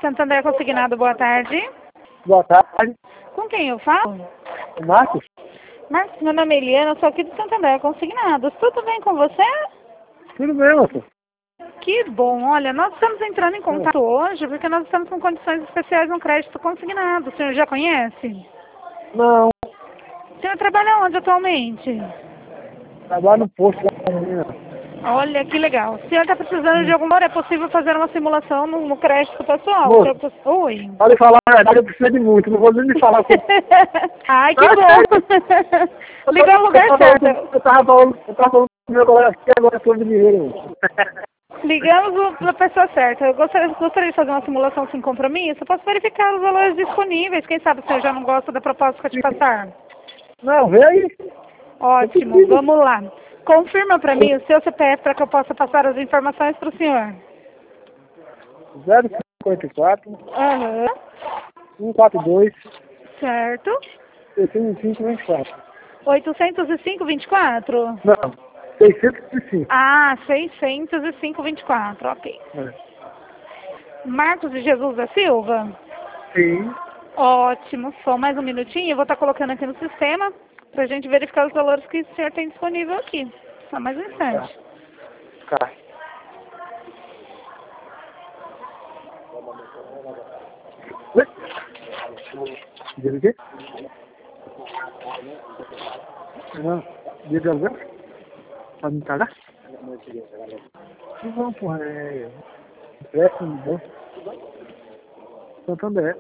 Santander Consignado, boa tarde. Boa tarde. Com quem eu falo? Marcos? Marcos, meu nome é Eliana, eu sou aqui do Santander Consignados. Tudo bem com você? Tudo bem, moço? Que bom. Olha, nós estamos entrando em contato hoje porque nós estamos com condições especiais no crédito consignado. O senhor já conhece? Não, O senhor trabalha onde atualmente? trabalho no posto da menina. Olha, que legal. O senhor está precisando de algum valor? É possível fazer uma simulação no crédito pessoal? Moço, Oi. pode falar a verdade, eu preciso de muito, não vou nem me falar com... Ai, que bom. Ligou no lugar certo. Eu tava falando com meu colega aqui, agora eu tô de dinheiro, moço. Ligamos para a pessoa certa. Eu gostaria de fazer uma simulação sem compromisso. Eu posso verificar os valores disponíveis. Quem sabe o senhor já não gosta da proposta que eu te passar? Não, vem aí. Ótimo, vamos lá. Confirma para mim o seu CPF para que eu possa passar as informações para o senhor. 054 Aham. 142 Certo. 8524. 805,24? Não, 605. Ah, 605,24, ok. Marcos de Jesus da Silva? Sim. Ótimo, só mais um minutinho. Eu vou estar colocando aqui no sistema para a gente verificar os valores que o senhor tem disponível aqui. Só mais um instante. Tá. Oi? Diga o quê? Não, diga o quê? Pode me cagar? Não, porra, é... Empréstimo, bom. Santander.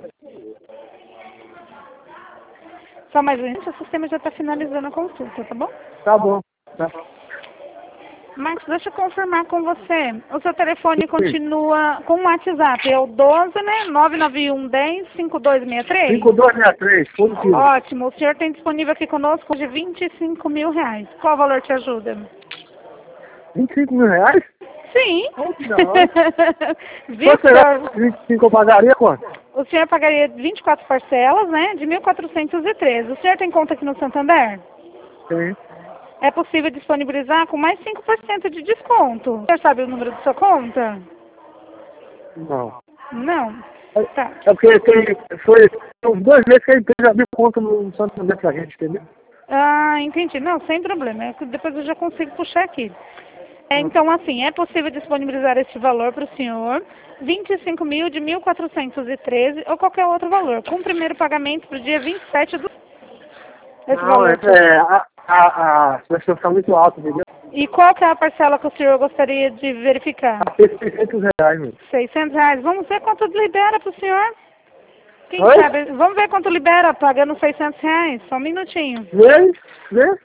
Só mais um instante, o sistema já está finalizando a consulta, tá bom? Tá bom, tá. Marcos, deixa eu confirmar com você. O seu telefone continua com o WhatsApp, é o 12, né? 99110-5263? 5263, positivo. Ótimo, o senhor tem disponível aqui conosco de R$25 mil. Qual valor te ajuda? 25 mil reais? Sim. Não. Viu, Quanto será? senhor? 25 eu pagaria quanto? O senhor pagaria 24 parcelas, né? De 1.413. O senhor tem conta aqui no Santander? Tem. É possível disponibilizar com mais 5% de desconto. O senhor sabe o número da sua conta? Não. Não. Tá. É porque foi uns 2 meses que a empresa abriu conta no Santander pra gente, entendeu? Ah, entendi. Não, sem problema. Depois eu já consigo puxar aqui. Então, assim, é possível disponibilizar este valor para o senhor, 25 mil de 1.413 ou qualquer outro valor, com o primeiro pagamento para o dia 27 do... Esse Não, valor. a situação está muito alta, entendeu? E qual que é a parcela que o senhor gostaria de verificar? 600 reais, meu. R$600. Vamos ver quanto libera para o senhor? Quem Oi? sabe? Vamos ver quanto libera pagando R$600. Só um minutinho. Vê?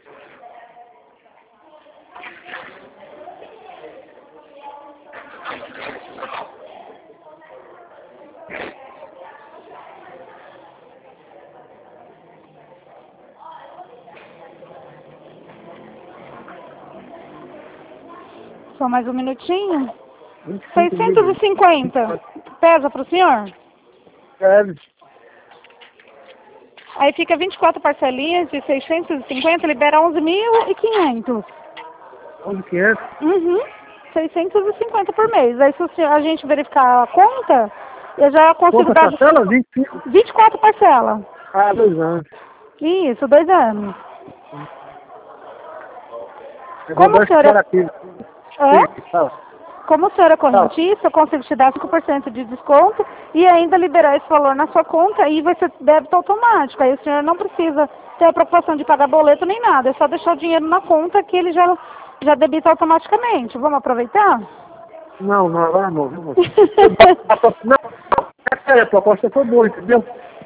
Só mais um minutinho. 25 mil. 650. Pesa para o senhor? Deve. Aí fica 24 parcelinhas de 650, libera 11.500. 11.500? Uhum. 650 por mês. Aí se a gente verificar a conta, eu já consigo Quantas dar parcelas? 25? 24 parcelas. Ah, 2 anos. Isso, 2 anos. Eu Como vou o senhor é... aqui. Hã? Como o senhor é correntista, eu consigo te dar 5% de desconto e ainda liberar esse valor na sua conta e vai ser débito automático. Aí o senhor não precisa ter a preocupação de pagar boleto nem nada. É só deixar o dinheiro na conta que ele já debita automaticamente. Vamos aproveitar? Não, agora não, viu, moço? Não, essa proposta foi boa, entendeu?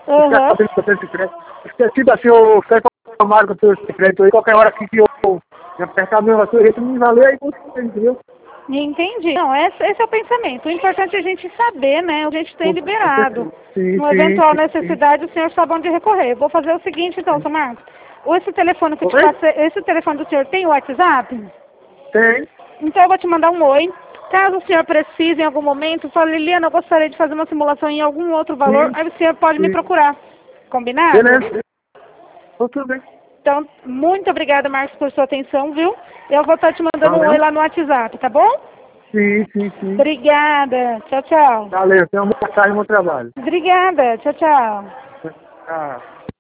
Tipo assim, eu quero tomar com o seu secreto aí, qualquer hora que eu me apertar mesmo a sua rede, me valer aí, entendeu? Entendi. Não, esse é o pensamento. O importante é a gente saber, né? A gente tem liberado. Sim, No eventual necessidade, o senhor sabe onde recorrer. Eu vou fazer o seguinte, então, seu Marcos. Esse telefone que eu te passei, esse telefone do senhor tem o WhatsApp? Tem. Então eu vou te mandar um oi. Caso o senhor precise em algum momento, fale, Liliana, eu gostaria de fazer uma simulação em algum outro valor, aí o senhor pode me procurar. Combinado? Beleza. Tudo bem. Então, muito obrigada, Marcos, por sua atenção, viu? Eu vou estar te mandando um oi lá no WhatsApp, tá bom? Sim, sim, sim. Obrigada. Tchau, tchau. Valeu, tenha uma boa tarde e um bom trabalho. Obrigada. Tchau, tchau. Tchau.